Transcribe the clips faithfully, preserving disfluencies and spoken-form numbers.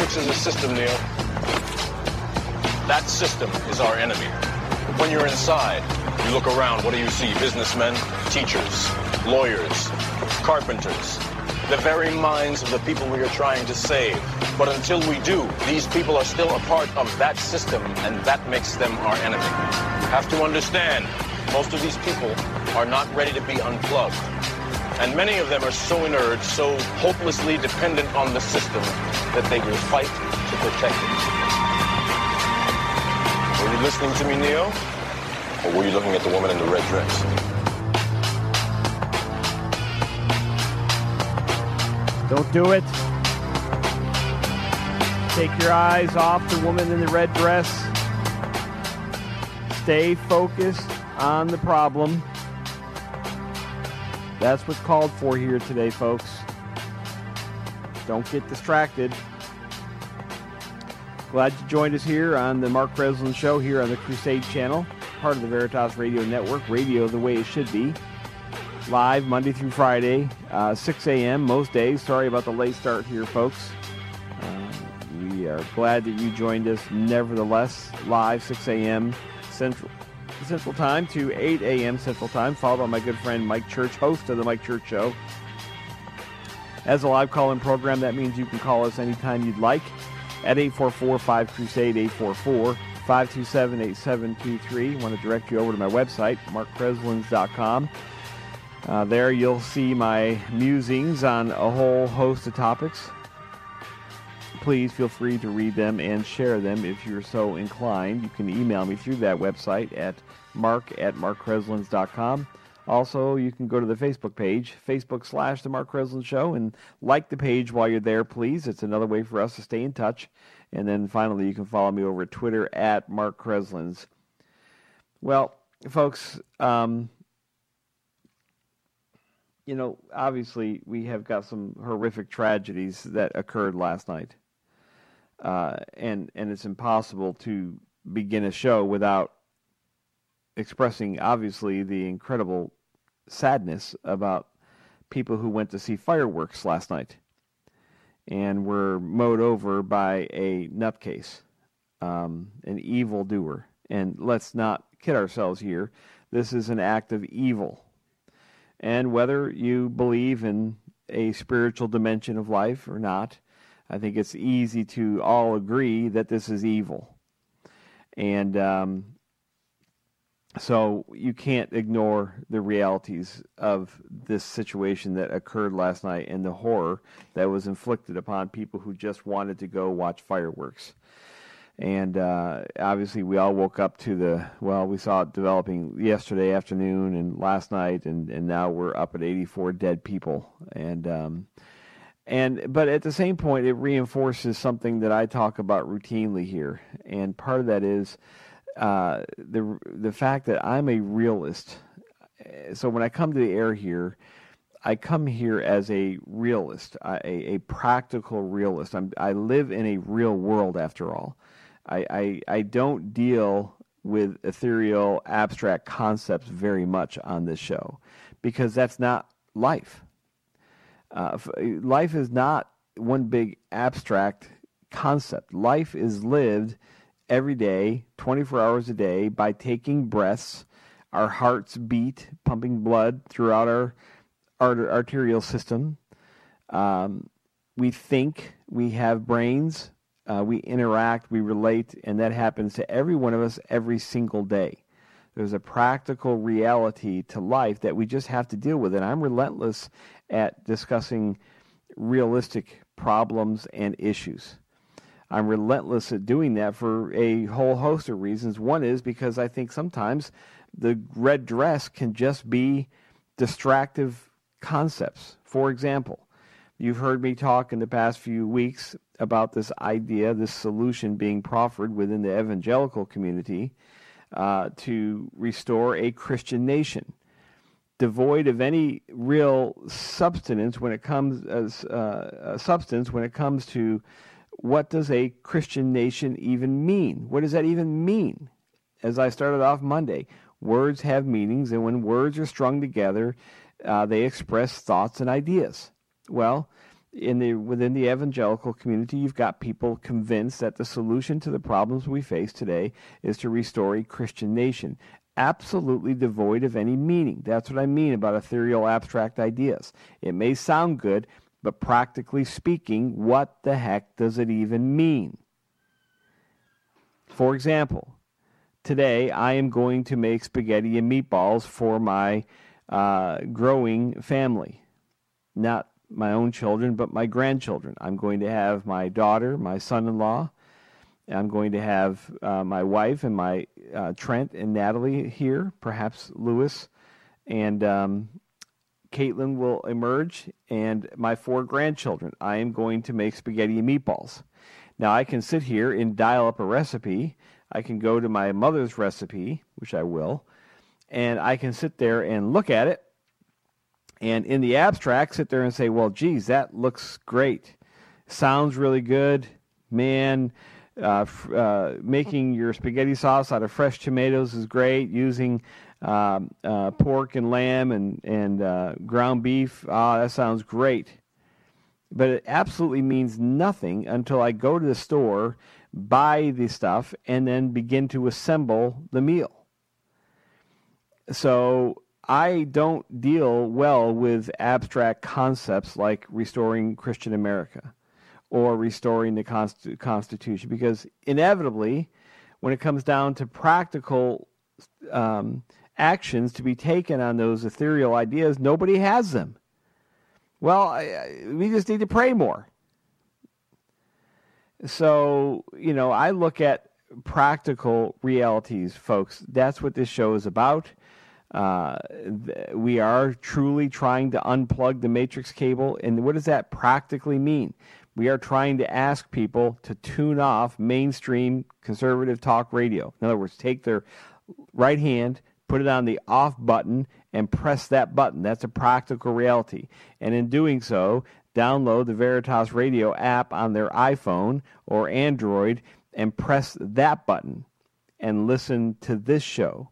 Politics is a system, Neil. That system is our enemy. When you're inside, you look around, what do you see? Businessmen, teachers, lawyers, carpenters, the very minds of the people we are trying to save. But until we do, these people are still a part of that system, and that makes them our enemy. You have to understand, most of these people are not ready to be unplugged. And many of them are so inert, so hopelessly dependent on the system, that they will fight to protect it. Were you listening to me, Neo? Or were you looking at the woman in the red dress? Don't do it. Take your eyes off the woman in the red dress. Stay focused on the problem. That's what's called for here today, folks. Don't get distracted. Glad you joined us here on the Mark Breslin Show here on the Crusade Channel, part of the Veritas Radio Network, radio the way it should be. Live Monday through Friday, uh, six a.m. most days. Sorry about the late start here, folks. Uh, we are glad that you joined us nevertheless. Live six a.m. Central Central Time to eight a.m. Central Time, followed by my good friend Mike Church, host of the Mike Church Show. As a live call-in program, that means you can call us anytime you'd like at eight four four, five crusade, eight four four, five two seven, eight seven two three. I want to direct you over to my website, mark kreslins dot com. Uh, there you'll see my musings on a whole host of topics. Please feel free to read them and share them if you're so inclined. You can email me through that website at mark at mark kreslins dot com. Also, you can go to the Facebook page, Facebook slash The Mark Kreslin Show, and like the page while you're there, please. It's another way for us to stay in touch. And then finally, you can follow me over at Twitter at Mark Kreslins. Well, folks, um... you know, obviously we have got some horrific tragedies that occurred last night. Uh, and, and it's impossible to begin a show without expressing, obviously, the incredible sadness about people who went to see fireworks last night and were mowed over by a nutcase, um, an evildoer. And let's not kid ourselves here. This is an act of evil. And whether you believe in a spiritual dimension of life or not, I think it's easy to all agree that this is evil. And um, so you can't ignore the realities of this situation that occurred last night and the horror that was inflicted upon people who just wanted to go watch fireworks. And uh, obviously we all woke up to the, well, we saw it developing yesterday afternoon and last night, and, and now we're up at eighty-four dead people. And, um, and but at the same point, it reinforces something that I talk about routinely here. And part of that is uh, the, the fact that I'm a realist. So when I come to the air here, I come here as a realist, a, a practical realist. I'm, I live in a real world, after all. I, I, I don't deal with ethereal, abstract concepts very much on this show, because that's not life. Uh, life is not one big abstract concept. Life is lived every day, twenty-four hours a day, by taking breaths. Our hearts beat, pumping blood throughout our, our arterial system. Um, we think, we have brains. Uh, we interact, we relate, and that happens to every one of us every single day. There's a practical reality to life that we just have to deal with, and I'm relentless at discussing realistic problems and issues. I'm relentless at doing that for a whole host of reasons. One is because I think sometimes the red dress can just be distractive concepts. For example, you've heard me talk in the past few weeks about this idea, this solution being proffered within the evangelical community uh, to restore a Christian nation, devoid of any real substance when it comes as uh, substance when it comes to what does a Christian nation even mean? What does that even mean? As I started off Monday, words have meanings, and when words are strung together, uh, they express thoughts and ideas. Well, in the within the evangelical community, you've got people convinced that the solution to the problems we face today is to restore a Christian nation. Absolutely devoid of any meaning. That's what I mean about ethereal abstract ideas. It may sound good, but practically speaking, what the heck does it even mean? For example, today I am going to make spaghetti and meatballs for my uh, growing family. Not my own children, but my grandchildren. I'm going to have my daughter, my son-in-law. I'm going to have uh, my wife and my uh, Trent and Natalie here, perhaps Lewis, and um, Caitlin will emerge, and my four grandchildren. I am going to make spaghetti and meatballs. Now, I can sit here and dial up a recipe. I can go to my mother's recipe, which I will, and I can sit there and look at it, and in the abstract, sit there and say, well, geez, that looks great. Sounds really good. Man, uh, f- uh, making your spaghetti sauce out of fresh tomatoes is great. Using um, uh, pork and lamb and, and uh, ground beef, ah, that sounds great. But it absolutely means nothing until I go to the store, buy the stuff, and then begin to assemble the meal. So I don't deal well with abstract concepts like restoring Christian America or restoring the Const- Constitution, because inevitably, when it comes down to practical um, actions to be taken on those ethereal ideas, nobody has them. Well, I, I, we just need to pray more. So, you know, I look at practical realities, folks. That's what this show is about. Uh, th- we are truly trying to unplug the matrix cable. And what does that practically mean? We are trying to ask people to tune off mainstream conservative talk radio. In other words, take their right hand, put it on the off button, and press that button. That's a practical reality. And in doing so, download the Veritas Radio app on their iPhone or Android and press that button and listen to this show.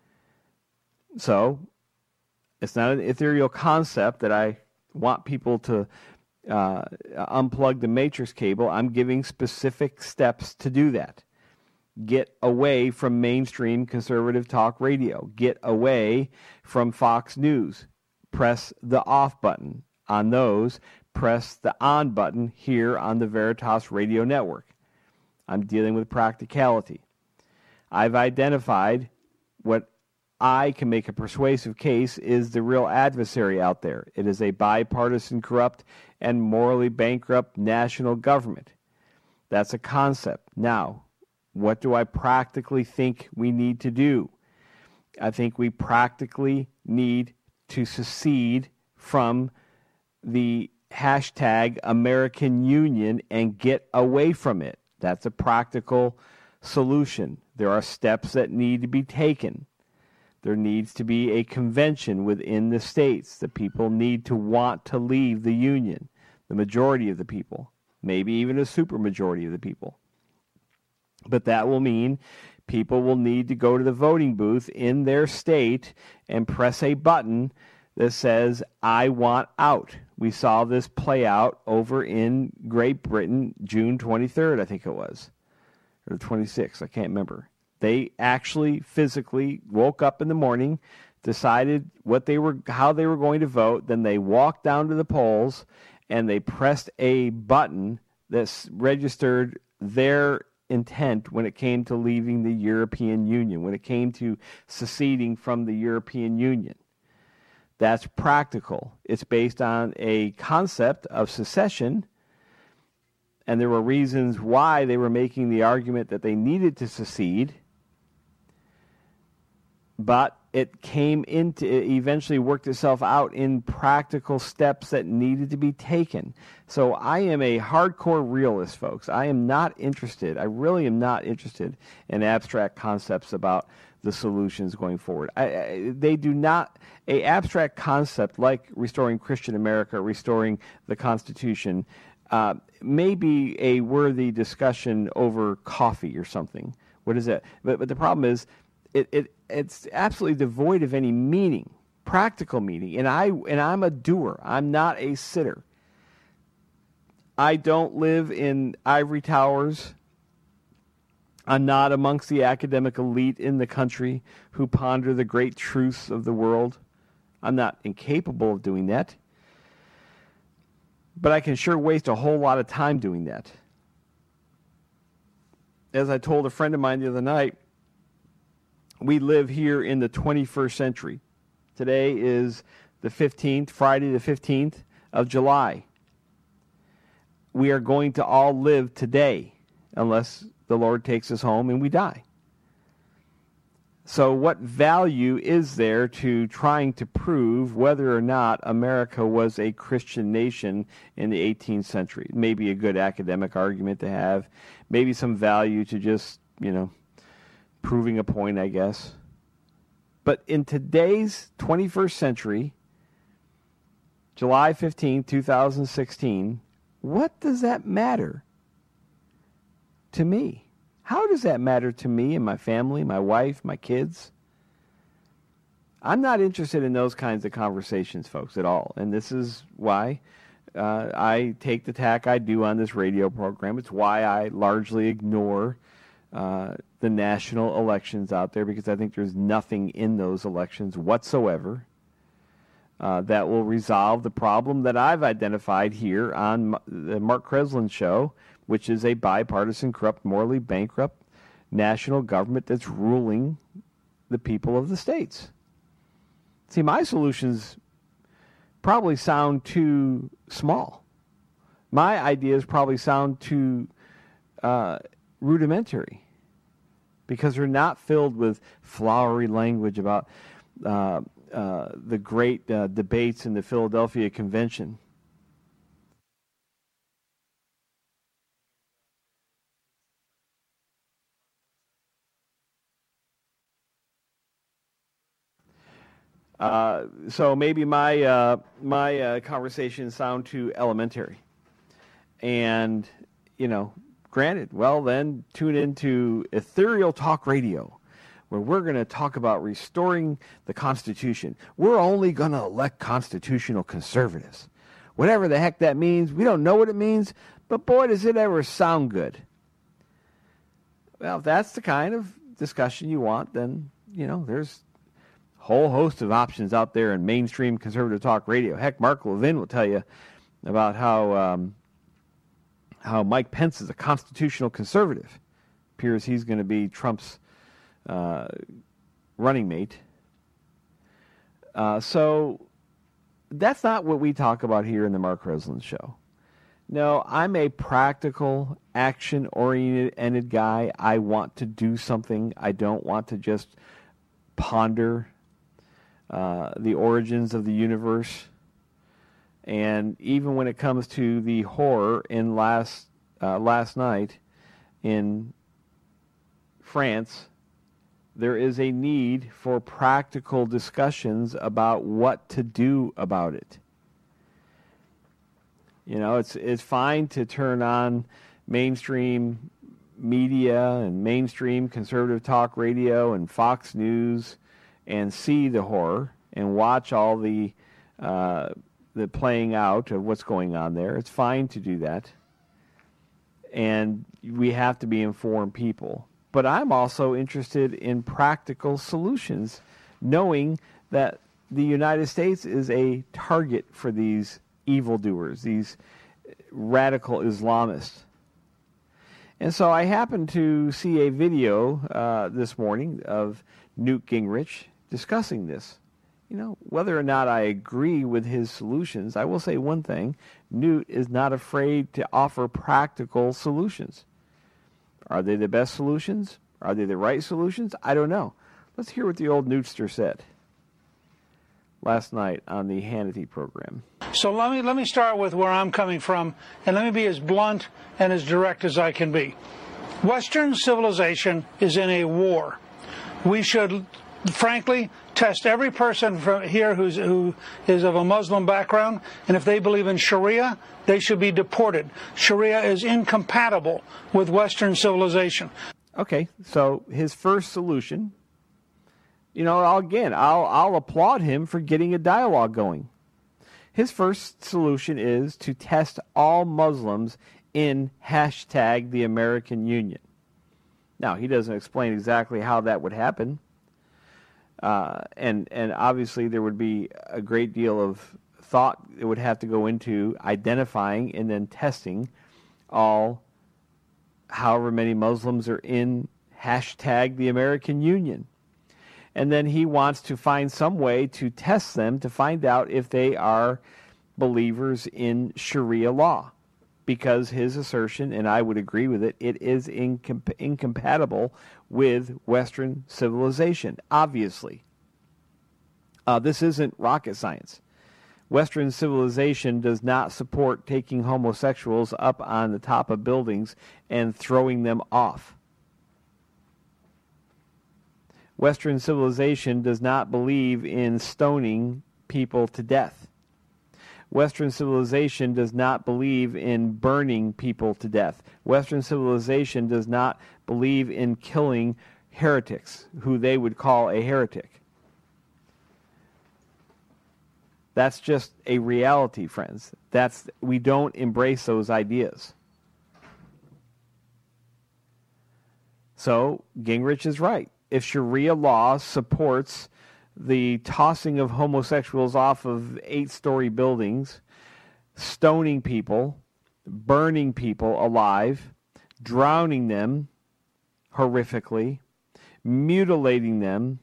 So, it's not an ethereal concept that I want people to uh, unplug the matrix cable. I'm giving specific steps to do that. Get away from mainstream conservative talk radio. Get away from Fox News. Press the off button on those. Press the on button here on the Veritas Radio Network. I'm dealing with practicality. I've identified what I can make a persuasive case is the real adversary out there. It is a bipartisan, corrupt, and morally bankrupt national government. That's a concept. Now, what do I practically think we need to do? I think we practically need to secede from the hashtag American Union and get away from it. That's a practical solution. There are steps that need to be taken. There needs to be a convention within the states. The people need to want to leave the Union, the majority of the people, maybe even a supermajority of the people. But that will mean people will need to go to the voting booth in their state and press a button that says, I want out. We saw this play out over in Great Britain, June twenty-third, I think it was, or the twenty-sixth, I can't remember. They actually physically woke up in the morning, decided what they were, how they were going to vote, then they walked down to the polls and they pressed a button that registered their intent when it came to leaving the European Union, when it came to seceding from the European Union. That's practical. It's based on a concept of secession, and there were reasons why they were making the argument that they needed to secede, but it came into, it eventually worked itself out in practical steps that needed to be taken. So I am a hardcore realist, folks. I am not interested, I really am not interested in abstract concepts about the solutions going forward. I, I, they do not, a abstract concept like restoring Christian America, restoring the Constitution, uh, may be a worthy discussion over coffee or something. What is that? But, but the problem is, it, it it's absolutely devoid of any meaning, practical meaning. And I and I'm a doer. I'm not a sitter. I don't live in ivory towers. I'm not amongst the academic elite in the country who ponder the great truths of the world. I'm not incapable of doing that. But I can sure waste a whole lot of time doing that. As I told a friend of mine the other night, we live here in the twenty-first century. Today is the fifteenth, Friday the fifteenth of July. We are going to all live today unless the Lord takes us home and we die. So what value is there to trying to prove whether or not America was a Christian nation in the eighteenth century? Maybe a good academic argument to have. Maybe some value to just, you know, proving a point, I guess. But in today's twenty-first century, July fifteenth, twenty sixteen, what does that matter to me? How does that matter to me and my family, my wife, my kids? I'm not interested in those kinds of conversations, folks, at all. And this is why uh, I take the tack I do on this radio program. It's why I largely ignore uh, the national elections out there, because I think there's nothing in those elections whatsoever uh, that will resolve the problem that I've identified here on the Mark Kreslin Show, which is a bipartisan, corrupt, morally bankrupt national government that's ruling the people of the states. See, my solutions probably sound too small. My ideas probably sound too uh, rudimentary because they're not filled with flowery language about uh, uh, the great uh, debates in the Philadelphia Convention. Uh, so maybe my uh, my uh, conversations sound too elementary, and you know, granted, well then tune into Ethereal Talk Radio, where we're going to talk about restoring the Constitution. We're only going to elect constitutional conservatives, whatever the heck that means. We don't know what it means, but boy, does it ever sound good. Well, if that's the kind of discussion you want, then you know there's whole host of options out there in mainstream conservative talk radio. Heck, Mark Levin will tell you about how um, how Mike Pence is a constitutional conservative. Appears he's going to be Trump's uh, running mate. Uh, so that's not what we talk about here in the Mark Kreslin Show. No, I'm a practical, action-oriented guy. I want to do something. I don't want to just ponder Uh, the origins of the universe. And even when it comes to the horror in last uh, last night in France, there is a need for practical discussions about what to do about it. You know, it's it's fine to turn on mainstream media and mainstream conservative talk radio and Fox News and see the horror and watch all the uh, the playing out of what's going on there. It's fine to do that. And we have to be informed people. But I'm also interested in practical solutions, knowing that the United States is a target for these evildoers, these radical Islamists. And so I happened to see a video uh, this morning of Newt Gingrich discussing this. You know, whether or not I agree with his solutions, I will say one thing: Newt is not afraid to offer practical solutions. Are they the best solutions? Are they the right solutions? I don't know. Let's hear what the old Newtster said last night on the Hannity program. So let me let me start with where I'm coming from, and let me be as blunt and as direct as I can be. Western civilization is in a war. We should, frankly, test every person from here who's, who is of a Muslim background, and if they believe in Sharia, they should be deported. Sharia is incompatible with Western civilization. Okay, so his first solution, you know, I'll, again, I'll, I'll applaud him for getting a dialogue going. His first solution is to test all Muslims in hashtag the American Union. Now, he doesn't explain exactly how that would happen. Uh, and, and obviously there would be a great deal of thought it would have to go into identifying and then testing all however many Muslims are in hashtag the American Union. And then he wants to find some way to test them to find out if they are believers in Sharia law. Because his assertion, and I would agree with it, it is incomp- incompatible with Western civilization, obviously. Uh, this isn't rocket science. Western civilization does not support taking homosexuals up on the top of buildings and throwing them off. Western civilization does not believe in stoning people to death. Western civilization does not believe in burning people to death. Western civilization does not believe in killing heretics, who they would call a heretic. That's just a reality, friends. That's, we don't embrace those ideas. So, Gingrich is right. If Sharia law supports the tossing of homosexuals off of eight-story buildings, stoning people, burning people alive, drowning them horrifically, mutilating them,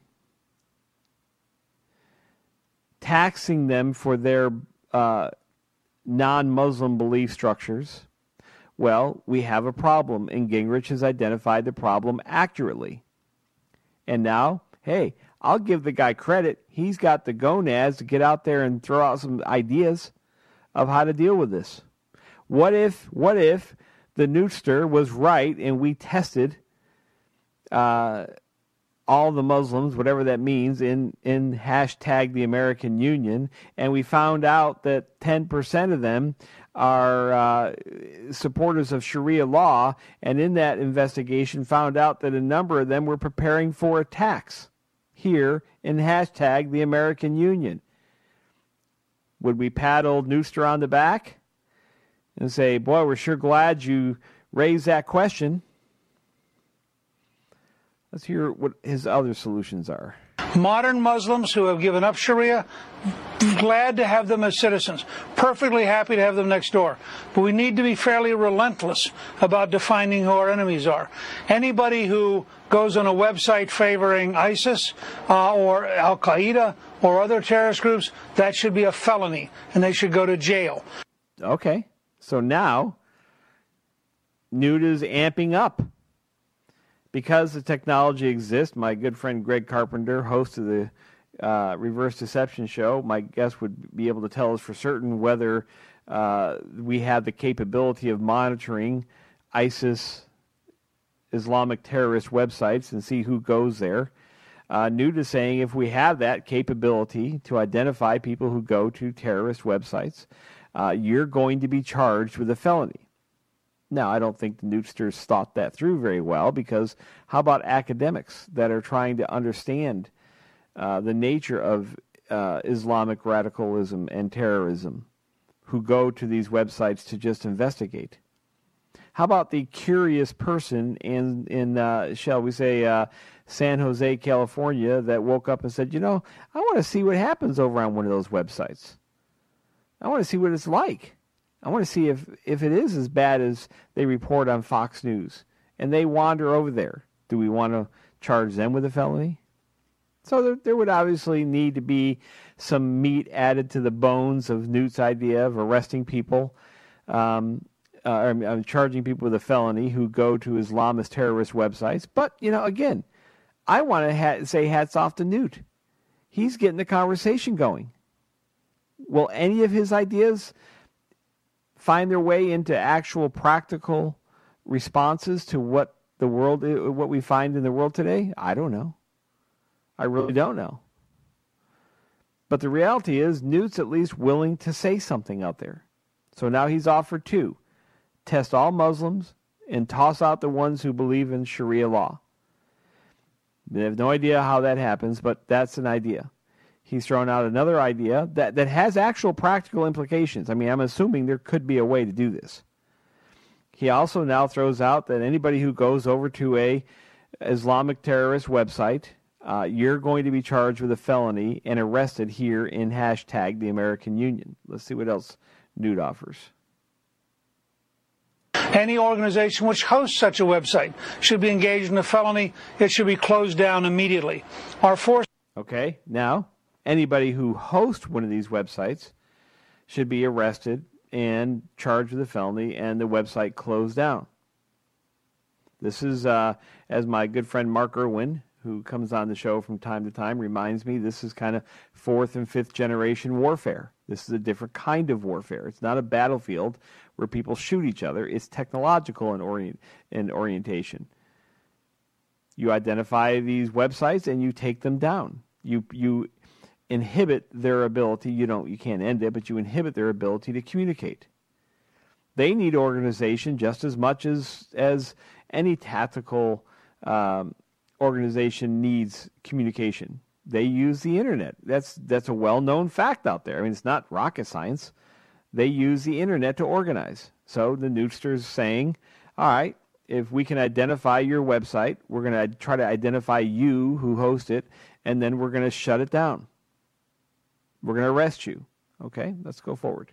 taxing them for their uh, non-Muslim belief structures, well, we have a problem, and Gingrich has identified the problem accurately. And now, hey, I'll give the guy credit. He's got the gonads to get out there and throw out some ideas of how to deal with this. What if, what if the Newtster was right and we tested uh, all the Muslims, whatever that means, in, in hashtag the American Union, and we found out that ten percent of them are uh, supporters of Sharia law, and in that investigation found out that a number of them were preparing for attacks here in hashtag the American Union. Would we pat old Newster on the back and say, boy, we're sure glad you raised that question? Let's hear what his other solutions are. Modern Muslims who have given up Sharia, glad to have them as citizens, perfectly happy to have them next door. But we need to be fairly relentless about defining who our enemies are. Anybody who goes on a website favoring ISIS uh, or Al-Qaeda or other terrorist groups, that should be a felony, and they should go to jail. Okay, so now Newt is amping up. Because the technology exists, my good friend Greg Carpenter, host of the uh, Reverse Deception Show, my guest would be able to tell us for certain whether uh, we have the capability of monitoring ISIS Islamic terrorist websites and see who goes there. Uh, Newt is saying if we have that capability to identify people who go to terrorist websites, uh, you're going to be charged with a felony. Now, I don't think the Newtsters thought that through very well, because how about academics that are trying to understand uh, the nature of uh, Islamic radicalism and terrorism, who go to these websites to just investigate? How about the curious person in, in uh, shall we say, uh, San Jose, California, that woke up and said, you know, I want to see what happens over on one of those websites. I want to see what it's like. I want to see if, if it is as bad as they report on Fox News. And they wander over there. Do we want to charge them with a felony? So there, there would obviously need to be some meat added to the bones of Newt's idea of arresting people, um, uh, or, uh, charging people with a felony who go to Islamist terrorist websites. But, you know, again, I want to ha- say hats off to Newt. He's getting the conversation going. Will any of his ideas find their way into actual practical responses to what the world, what we find in the world today? I don't know. I really don't know. But the reality is, Newt's at least willing to say something out there. So now he's offered two: test all Muslims and toss out the ones who believe in Sharia law. They have no idea how that happens, but that's an idea. he's thrown out another idea that, that has actual practical implications. I mean, I'm assuming there could be a way to do this. He also now throws out that anybody who goes over to a Islamic terrorist website, uh, you're going to be charged with a felony and arrested here in hashtag the American Union. Let's see what else Newt offers. Any organization which hosts such a website should be engaged in a felony. It should be closed down immediately. Our force. Okay, now, anybody who hosts one of these websites should be arrested and charged with a felony and the website closed down. This is, uh, as my good friend Mark Irwin, who comes on the show from time to time, reminds me, this is kind of fourth and fifth generation warfare. This is a different kind of warfare. It's not a battlefield where people shoot each other. It's technological in, orient, in orientation. You identify these websites and you take them down. You you inhibit their ability. You don't. You can't end it, but you inhibit their ability to communicate. They need organization just as much as as any tactical um, organization needs communication. They use the internet. That's that's a well-known fact out there. I mean, it's not rocket science. They use the internet to organize. So the Newtster's saying, all right, if we can identify your website, we're going to try to identify you who host it, and then we're going to shut it down. We're going to arrest you. Okay, let's go forward.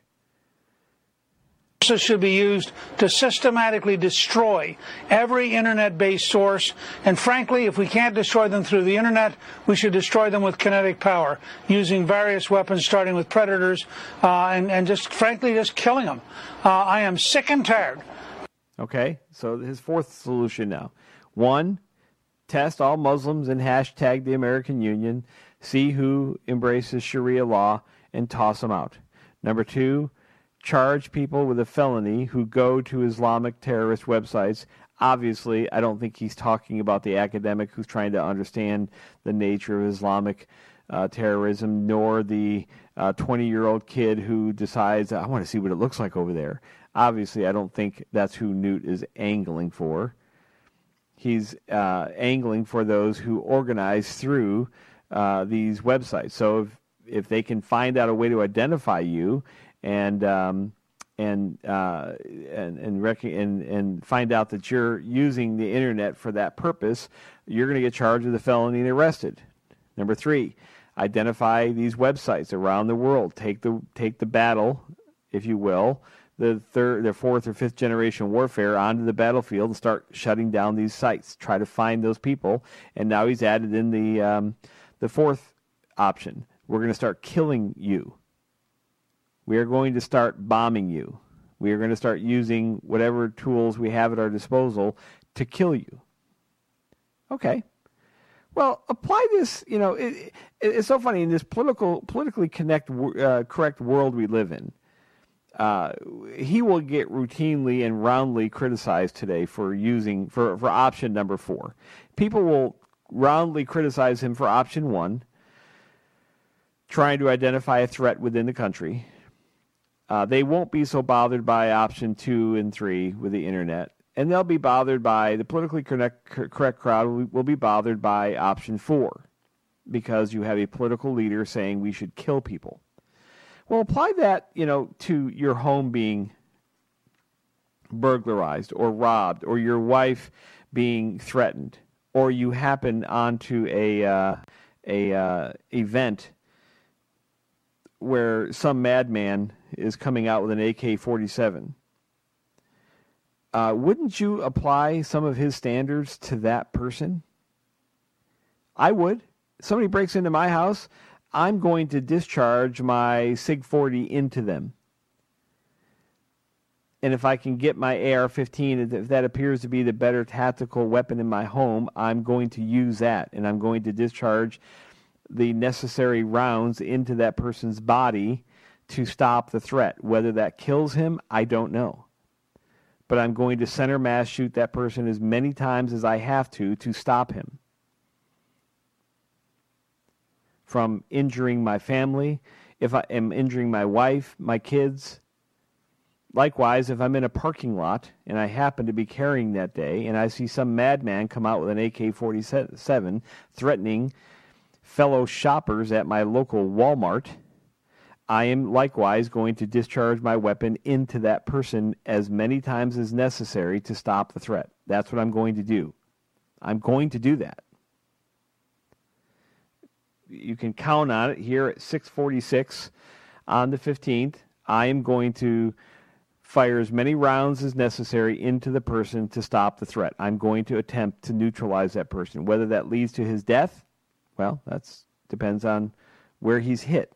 This should be used to systematically destroy every internet-based source. And frankly, if we can't destroy them through the internet, we should destroy them with kinetic power, using various weapons, starting with predators, uh, and, and just frankly just killing them. Uh, I am sick and tired. Okay, so his fourth solution now. One, test all Muslims and hashtag the American Union, see who embraces Sharia law, and toss them out. Number two, charge people with a felony who go to Islamic terrorist websites. Obviously, I don't think he's talking about the academic who's trying to understand the nature of Islamic uh, terrorism, nor the uh, twenty-year-old kid who decides, I want to see what it looks like over there. Obviously, I don't think that's who Newt is angling for. He's uh, angling for those who organize through uh, these websites. So if, if they can find out a way to identify you and um, and uh, and and, rec- and and find out that you're using the internet for that purpose, you're going to get charged with a felony and arrested. Number three, identify these websites around the world. Take the take the battle, if you will, the third, the fourth or fifth generation warfare onto the battlefield and start shutting down these sites. Try to find those people. And now he's added in the um, the fourth option. We're going to start killing you. We are going to start bombing you. We are going to start using whatever tools we have at our disposal to kill you. Okay. Well, apply this, you know, it, it, it's so funny in this political, politically connect, uh, correct world we live in. Uh, he will get routinely and roundly criticized today for using, for, for option number four. People will roundly criticize him for option one, trying to identify a threat within the country. Uh, they won't be so bothered by option two and three with the internet. And they'll be bothered by, the politically correct, correct crowd will, will be bothered by option four, because you have a political leader saying we should kill people. Well, apply that, you know, to your home being burglarized or robbed, or your wife being threatened, or you happen onto a uh, a uh, event where some madman is coming out with an A K forty-seven. Uh, wouldn't you apply some of his standards to that person? I would. Somebody breaks into my house, I'm going to discharge my Sig forty into them. And if I can get my A R fifteen, if that appears to be the better tactical weapon in my home, I'm going to use that. And I'm going to discharge the necessary rounds into that person's body to stop the threat. Whether that kills him, I don't know. But I'm going to center mass shoot that person as many times as I have to to stop him from injuring my family, if I am injuring my wife, my kids. Likewise, if I'm in a parking lot and I happen to be carrying that day and I see some madman come out with an A K forty-seven threatening fellow shoppers at my local Walmart, I am likewise going to discharge my weapon into that person as many times as necessary to stop the threat. That's what I'm going to do. I'm going to do that. You can count on it here at six forty-six on the fifteenth. I am going to fire as many rounds as necessary into the person to stop the threat. I'm going to attempt to neutralize that person. Whether that leads to his death, well, that depends on where he's hit.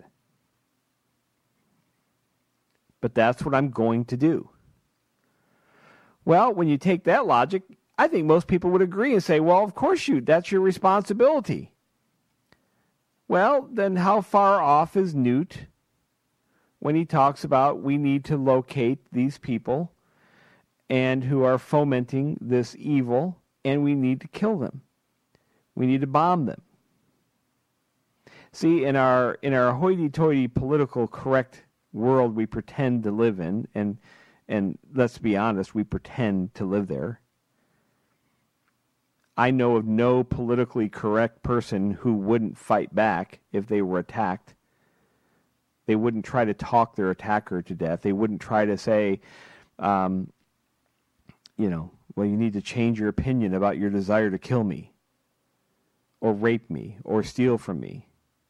But that's what I'm going to do. Well, when you take that logic, I think most people would agree and say, well, of course you, that's your responsibility. Well, then how far off is Newt when he talks about we need to locate these people and who are fomenting this evil, and we need to kill them. We need to bomb them. See, in our in our hoity-toity political correct world we pretend to live in, and and let's be honest, we pretend to live there. I know of no politically correct person who wouldn't fight back if they were attacked. They wouldn't try to talk their attacker to death. They wouldn't try to say, um, you know, well, you need to change your opinion about your desire to kill me, or rape me, or steal from me.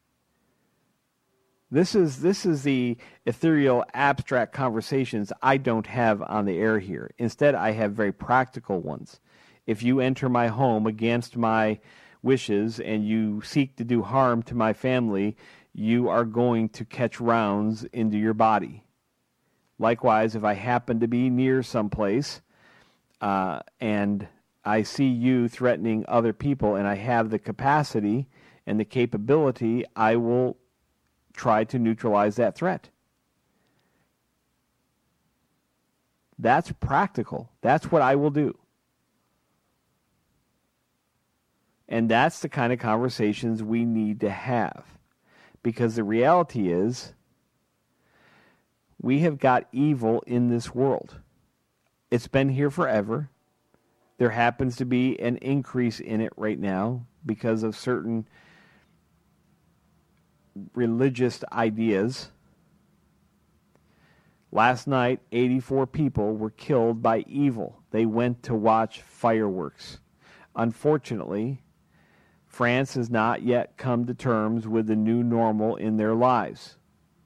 This is this is the ethereal, abstract conversations I don't have on the air here. Instead, I have very practical ones. If you enter my home against my wishes and you seek to do harm to my family, you are going to catch rounds into your body. Likewise, if I happen to be near someplace uh, and I see you threatening other people and I have the capacity and the capability, I will try to neutralize that threat. That's practical. That's what I will do. And that's the kind of conversations we need to have. Because the reality is, we have got evil in this world. It's been here forever. There happens to be an increase in it right now because of certain religious ideas. Last night, eighty-four people were killed by evil. They went to watch fireworks. Unfortunately, France has not yet come to terms with the new normal in their lives.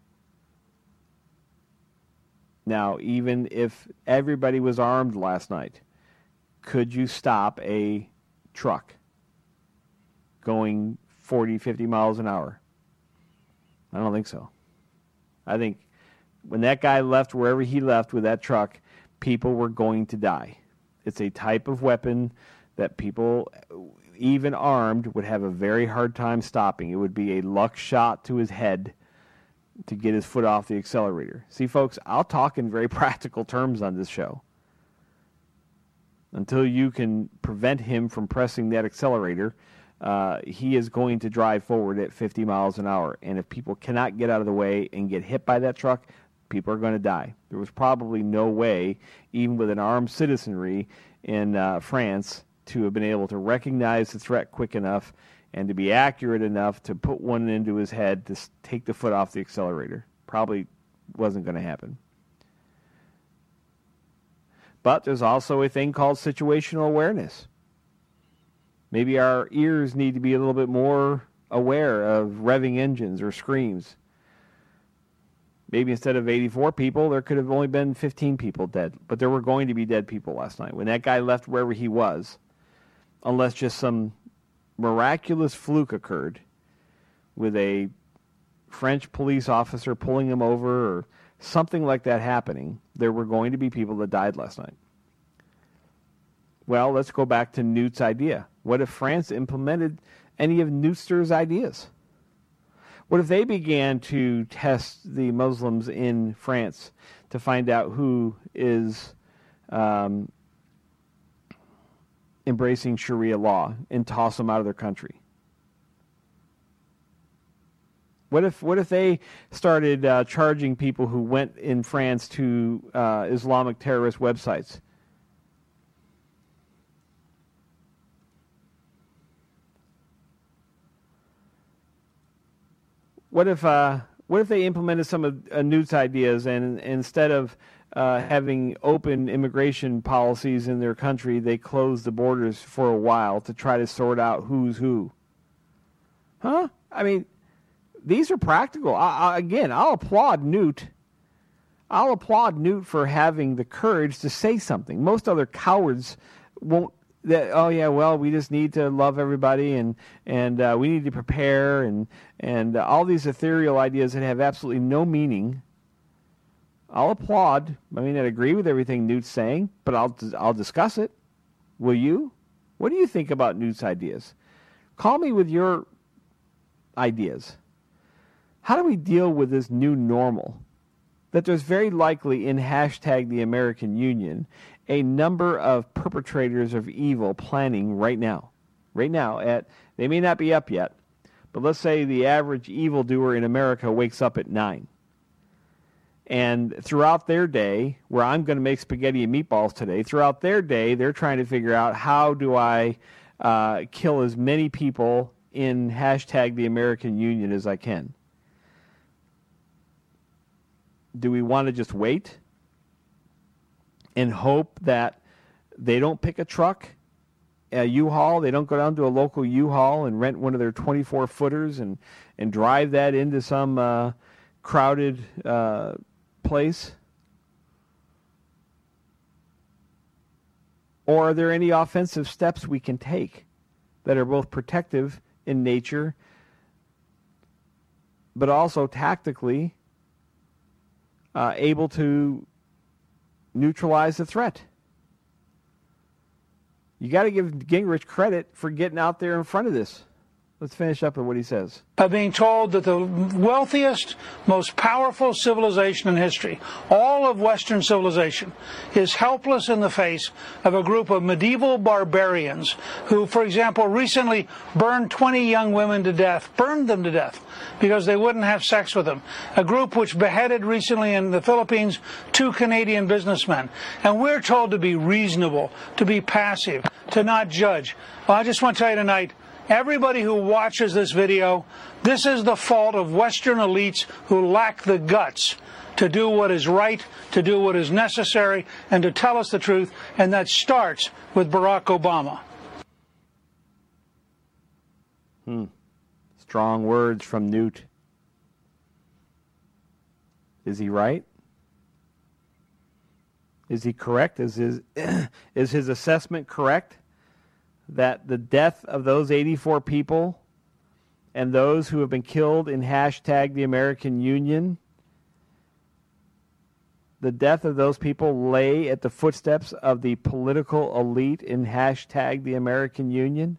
Now, even if everybody was armed last night, could you stop a truck going forty, fifty miles an hour? I don't think so. I think when that guy left wherever he left with that truck, people were going to die. It's a type of weapon that people, even armed, would have a very hard time stopping. It would be a luck shot to his head to get his foot off the accelerator. See, folks, I'll talk in very practical terms on this show. Until you can prevent him from pressing that accelerator, uh, he is going to drive forward at fifty miles an hour. And if people cannot get out of the way and get hit by that truck, people are going to die. There was probably no way, even with an armed citizenry in uh, France, to have been able to recognize the threat quick enough and to be accurate enough to put one into his head to take the foot off the accelerator. Probably wasn't going to happen. But there's also a thing called situational awareness. Maybe our ears need to be a little bit more aware of revving engines or screams. Maybe instead of eighty-four people, there could have only been fifteen people dead. But there were going to be dead people last night. When that guy left wherever he was, unless just some miraculous fluke occurred with a French police officer pulling him over or something like that happening, there were going to be people that died last night. Well, let's go back to Newt's idea. What if France implemented any of Newster's ideas? What if they began to test the Muslims in France to find out who is um, embracing Sharia law and toss them out of their country? What if what if they started uh, charging people who went in France to uh, Islamic terrorist websites? What if uh, what if they implemented some of uh, Newt's ideas, and instead of uh, having open immigration policies in their country, they closed the borders for a while to try to sort out who's who? Huh? I mean, these are practical. I, I, again, I'll applaud Newt. I'll applaud Newt for having the courage to say something. Most other cowards won't. That, oh yeah, well, we just need to love everybody, and and uh, we need to prepare, and and uh, all these ethereal ideas that have absolutely no meaning. I'll applaud. I mean, I agree with everything Newt's saying, but I'll I'll discuss it. Will you? What do you think about Newt's ideas? Call me with your ideas. How do we deal with this new normal? That there's very likely in hashtag the American Union a number of perpetrators of evil planning right now. Right now, at they may not be up yet, but let's say the average evildoer in America wakes up at nine. And throughout their day, where I'm going to make spaghetti and meatballs today, throughout their day, they're trying to figure out how do I uh, kill as many people in hashtag the American Union as I can. Do we want to just wait and hope that they don't pick a truck, a U-Haul, they don't go down to a local U-Haul and rent one of their twenty-four footers and, and drive that into some uh, crowded uh, place? Or are there any offensive steps we can take that are both protective in nature but also tactically uh, able to neutralize the threat? You got to give Gingrich credit for getting out there in front of this. Let's finish up with what he says. By being told that the wealthiest, most powerful civilization in history, all of Western civilization, is helpless in the face of a group of medieval barbarians who, for example, recently burned twenty young women to death, burned them to death, because they wouldn't have sex with them. A group which beheaded recently in the Philippines two Canadian businessmen. And we're told to be reasonable, to be passive, to not judge. Well, I just want to tell you tonight, everybody who watches this video, this is the fault of Western elites who lack the guts to do what is right, to do what is necessary, and to tell us the truth, and that starts with Barack Obama. Hmm. Strong words from Newt. Is he right? Is he correct? Is his, is his assessment correct? That the death of those eighty-four people and those who have been killed in hashtag the American Union, the death of those people lay at the footsteps of the political elite in hashtag the American Union?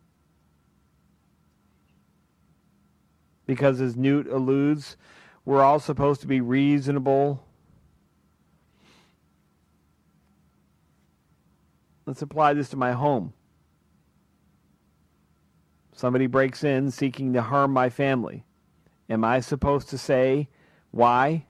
Because as Newt alludes, we're all supposed to be reasonable. Let's apply this to my home. Somebody breaks in seeking to harm my family. Am I supposed to say why?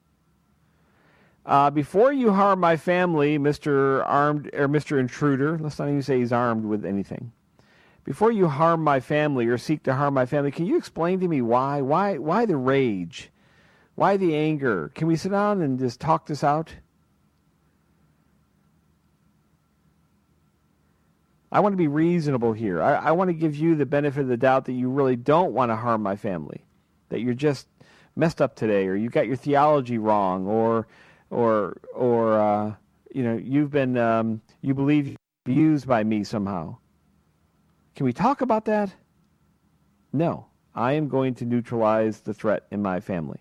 Uh, before you harm my family, Mister Armed or Mister Intruder, let's not even say he's armed with anything. Before you harm my family or seek to harm my family, can you explain to me why? Why why the rage? Why the anger? Can we sit down and just talk this out? I want to be reasonable here. I, I want to give you the benefit of the doubt that you really don't want to harm my family, that you're just messed up today, or you got your theology wrong, or, or, or uh, you know, you've been, um, you believe you're used by me somehow. Can we talk about that? No, I am going to neutralize the threat in my family.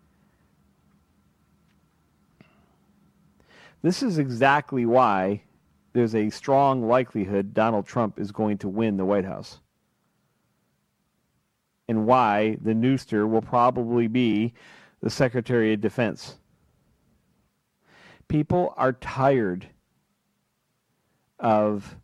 This is exactly why there's a strong likelihood Donald Trump is going to win the White House. And why the Newster will probably be the Secretary of Defense. People are tired of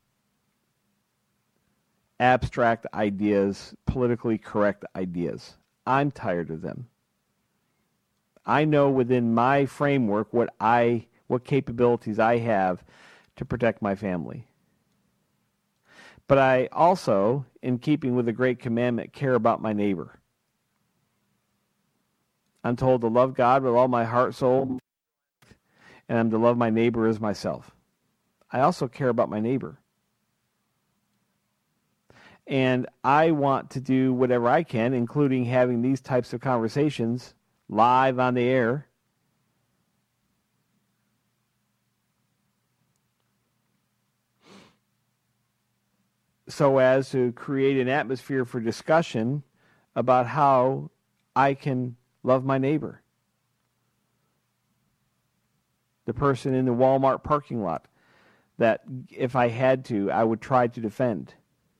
abstract ideas, politically correct ideas. I'm tired of them. I know within my framework what I, what capabilities I have to protect my family. But I also, in keeping with the great commandment, care about my neighbor. I'm told to love God with all my heart, soul, and I'm to love my neighbor as myself. I also care about my neighbor. And I want to do whatever I can, including having these types of conversations live on the air. So as to create an atmosphere for discussion about how I can love my neighbor. The person in the Walmart parking lot that if I had to, I would try to defend.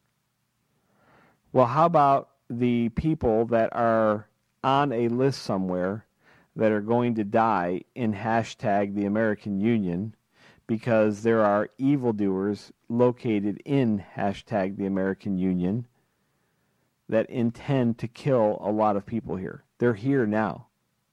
Well, how about the people that are on a list somewhere that are going to die in hashtag the American Union because there are evildoers located in hashtag the American Union that intend to kill a lot of people here. They're here now.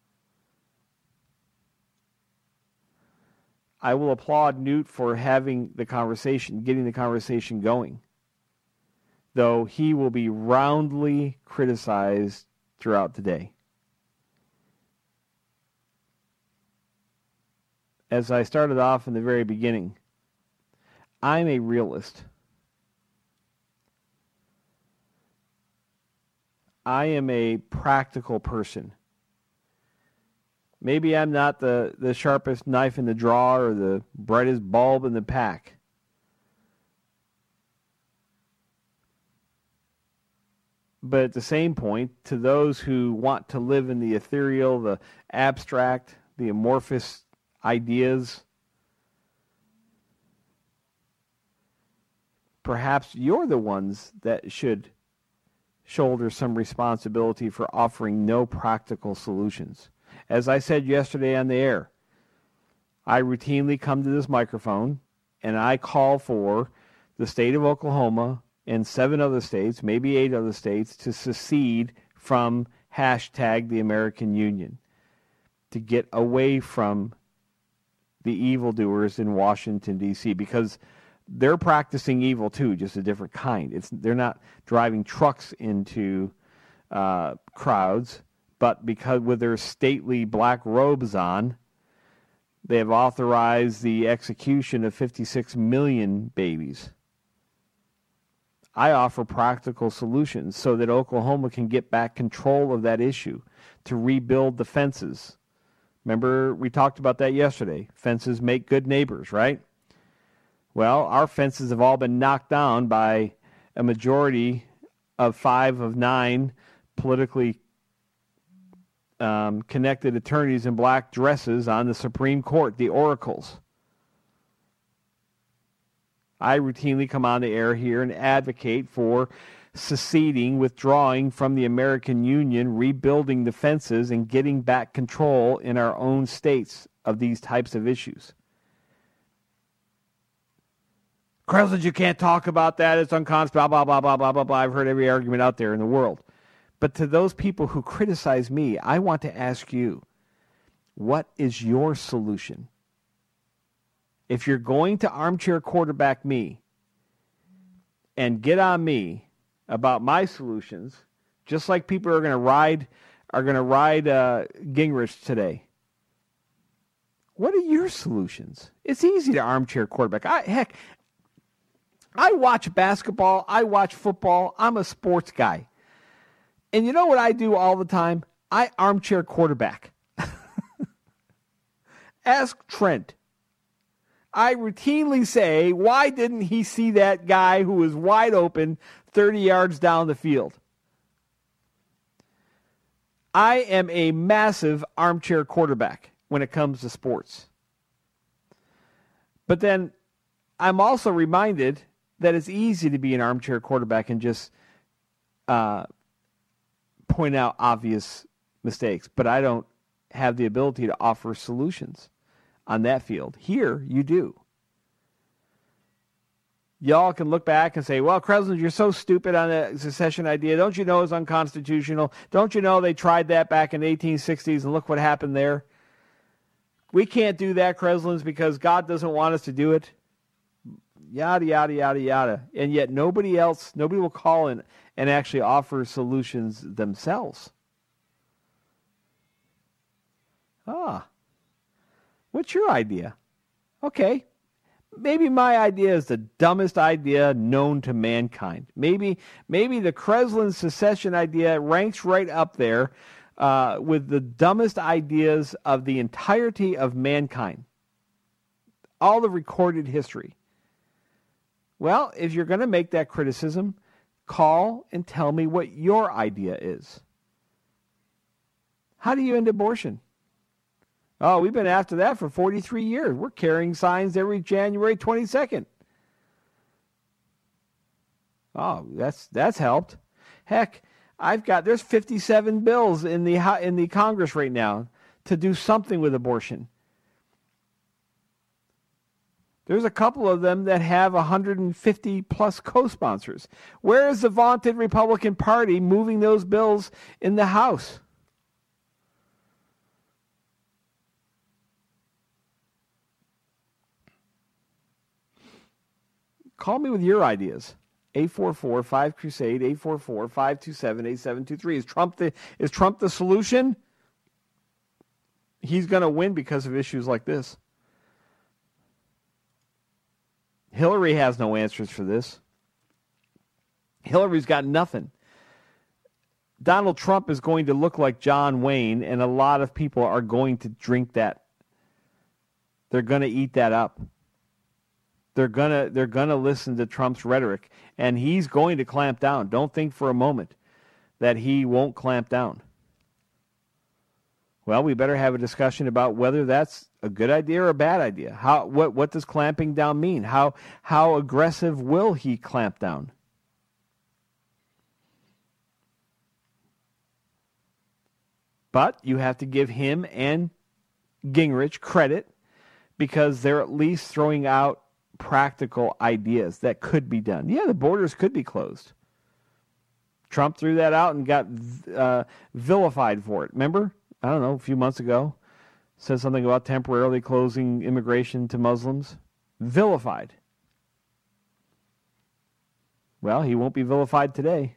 I will applaud Newt for having the conversation, getting the conversation going, though he will be roundly criticized throughout the day. As I started off in the very beginning, I'm a realist. I am a practical person. Maybe I'm not the, the sharpest knife in the drawer or the brightest bulb in the pack. But at the same point, to those who want to live in the ethereal, the abstract, the amorphous ideas, perhaps you're the ones that should shoulder some responsibility for offering no practical solutions. As I said yesterday on the air, I routinely come to this microphone and I call for the state of Oklahoma and seven other states, maybe eight other states, to secede from hashtag the American Union, to get away from the evildoers in Washington, D C, because they're practicing evil too, just a different kind. It's they're not driving trucks into uh, crowds, but because with their stately black robes on, they have authorized the execution of fifty-six million babies. I offer practical solutions so that Oklahoma can get back control of that issue, to rebuild the fences. Remember, we talked about that yesterday. Fences make good neighbors, right? Well, our fences have all been knocked down by a majority of five of nine politically um, connected attorneys in black dresses on the Supreme Court, the oracles. I routinely come on the air here and advocate for seceding, withdrawing from the American Union, rebuilding the fences, and getting back control in our own states of these types of issues. Krasnodar, you can't talk about that. It's unconstitutional, blah, blah, blah, blah, blah, blah, blah. I've heard every argument out there in the world. But to those people who criticize me, I want to ask you, what is your solution? If you're going to armchair quarterback me and get on me about my solutions, just like people are going to ride are going to ride uh, Gingrich today, what are your solutions? It's easy to armchair quarterback. I, heck, I watch basketball. I watch football. I'm a sports guy. And you know what I do all the time? I armchair quarterback. Ask Trent. I routinely say, why didn't he see that guy who was wide open thirty yards down the field? I am a massive armchair quarterback when it comes to sports. But then I'm also reminded that it's easy to be an armchair quarterback and just uh, point out obvious mistakes. But I don't have the ability to offer solutions on that field. Here, you do. Y'all can look back and say, well, Krasnodar, you're so stupid on the secession idea. Don't you know it's unconstitutional? Don't you know they tried that back in the eighteen sixties and look what happened there? We can't do that, Kreslins, because God doesn't want us to do it. Yada, yada, yada, yada. And yet nobody else, nobody will call in and actually offer solutions themselves. Ah. What's your idea? Okay. Maybe my idea is the dumbest idea known to mankind. Maybe maybe the Kreslin secession idea ranks right up there uh, with the dumbest ideas of the entirety of mankind. All the recorded history. Well, if you're going to make that criticism, call and tell me what your idea is. How do you end abortion? Oh, we've been after that for forty-three years. We're carrying signs every January twenty-second. Oh, that's that's helped. Heck, I've got there's fifty-seven bills in the in the Congress right now to do something with abortion. There's a couple of them that have one hundred fifty plus co-sponsors. Where is the vaunted Republican Party moving those bills in the House? Call me with your ideas. eight four four, five crusade, eight four four, five two seven, eight seven two three. Is Trump the is Trump the solution? He's going to win because of issues like this. Hillary has no answers for this. Hillary's got nothing. Donald Trump is going to look like John Wayne, and a lot of people are going to drink that. They're going to eat that up. They're gonna they're gonna listen to Trump's rhetoric, and he's going to clamp down. Don't think for a moment that he won't clamp down. Well, we better have a discussion about whether that's a good idea or a bad idea. How what what does clamping down mean? How how aggressive will he clamp down? But you have to give him and Gingrich credit because they're at least throwing out practical ideas that could be done. Yeah, the borders could be closed. Trump threw that out and got uh, vilified for it. Remember? I don't know, a few months ago. Said something about temporarily closing immigration to Muslims. Vilified. Well, he won't be vilified today.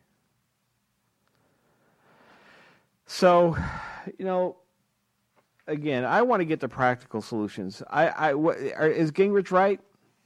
So, you know, again, I want to get to practical solutions. I, I, what, is Gingrich right?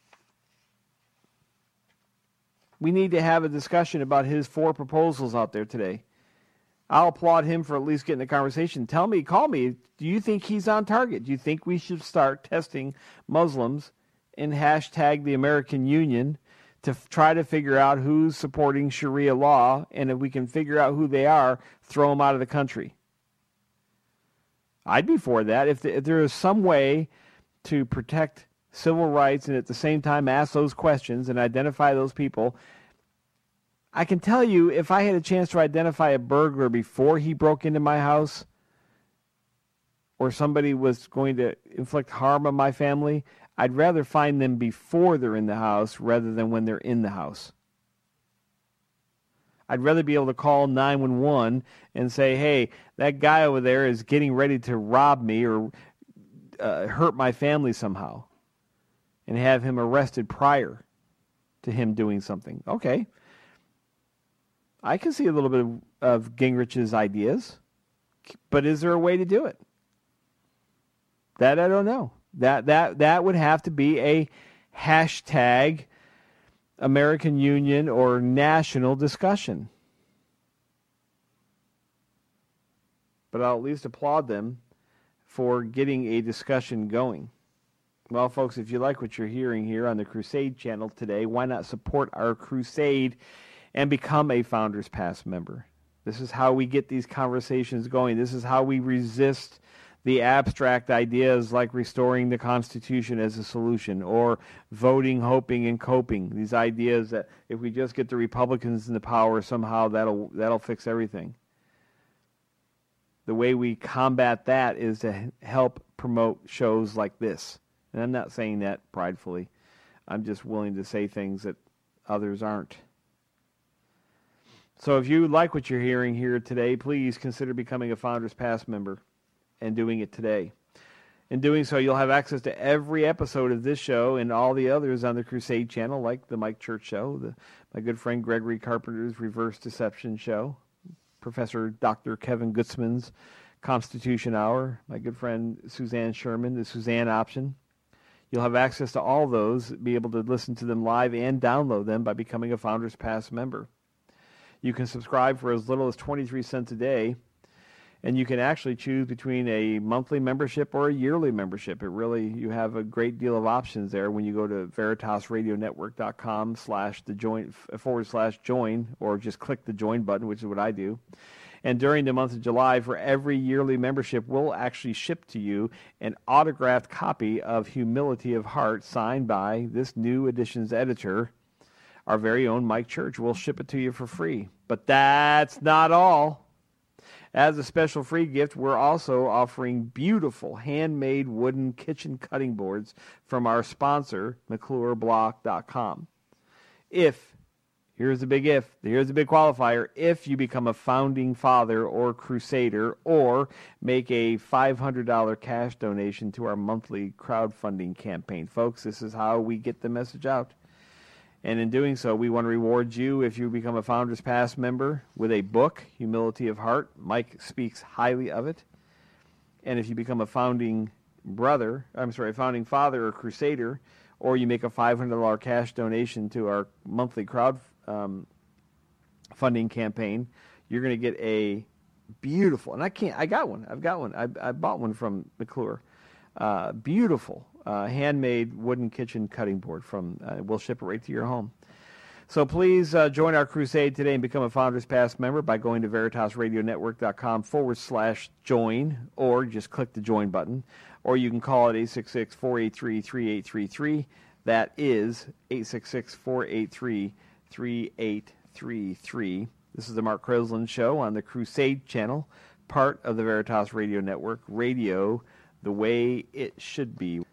We need to have a discussion about his four proposals out there today. I'll applaud him for at least getting the conversation. Tell me, call me, do you think he's on target? Do you think we should start testing Muslims and hashtag the American Union to f- try to figure out who's supporting Sharia law, and if we can figure out who they are, throw them out of the country? I'd be for that. If, the, if there is some way to protect civil rights and at the same time ask those questions and identify those people. I can tell you, if I had a chance to identify a burglar before he broke into my house, or somebody was going to inflict harm on my family, I'd rather find them before they're in the house rather than when they're in the house. I'd rather be able to call nine one one and say, hey, that guy over there is getting ready to rob me or uh, hurt my family somehow, and have him arrested prior to him doing something. Okay. I can see a little bit of, of Gingrich's ideas, but is there a way to do it? That I don't know. That that that would have to be a hashtag American Union or national discussion. But I'll at least applaud them for getting a discussion going. Well, folks, if you like what you're hearing here on the Crusade channel today, why not support our crusade and become a Founders Pass member? This is how we get these conversations going. This is how we resist the abstract ideas like restoring the Constitution as a solution, or voting, hoping, and coping. These ideas that if we just get the Republicans in the power, somehow that'll that'll fix everything. The way we combat that is to help promote shows like this. And I'm not saying that pridefully. I'm just willing to say things that others aren't. So if you like what you're hearing here today, please consider becoming a Founders Pass member and doing it today. In doing so, you'll have access to every episode of this show and all the others on the Crusade channel, like the Mike Church Show, the, my good friend Gregory Carpenter's Reverse Deception Show, Professor Doctor Kevin Gutzman's Constitution Hour, my good friend Suzanne Sherman, the Suzanne option. You'll have access to all those, be able to listen to them live and download them by becoming a Founders Pass member. You can subscribe for as little as twenty-three cents a day, and you can actually choose between a monthly membership or a yearly membership. It really, you have a great deal of options there when you go to veritasradionetwork.com slash the join forward slash join, or just click the join button, which is what I do. And during the month of July, for every yearly membership, we'll actually ship to you an autographed copy of Humility of Heart signed by this new edition's editor, our very own Mike Church. We'll ship it to you for free. But that's not all. As a special free gift, we're also offering beautiful handmade wooden kitchen cutting boards from our sponsor, McClure Block dot com. If, here's the big if, here's the big qualifier, if you become a founding father or crusader or make a five hundred dollars cash donation to our monthly crowdfunding campaign. Folks, this is how we get the message out. And in doing so, we want to reward you if you become a Founders Pass member with a book, Humility of Heart. Mike speaks highly of it. And if you become a founding brother, I'm sorry, a founding father or crusader, or you make a five hundred dollars cash donation to our monthly crowd um, funding campaign, you're going to get a beautiful, and I can't, I got one, I've got one, I, I bought one from McClure, uh, beautiful, Uh, handmade wooden kitchen cutting board from, uh, we'll ship it right to your home. So please uh, join our crusade today and become a Founders Pass member by going to veritasradionetwork.com forward slash join, or just click the join button, or you can call it eight six six, four eight three, three eight three three. That is eight six six, four eight three, three eight three three. This is the Mark Kreslin Show on the Crusade channel, part of the Veritas Radio Network, radio the way it should be.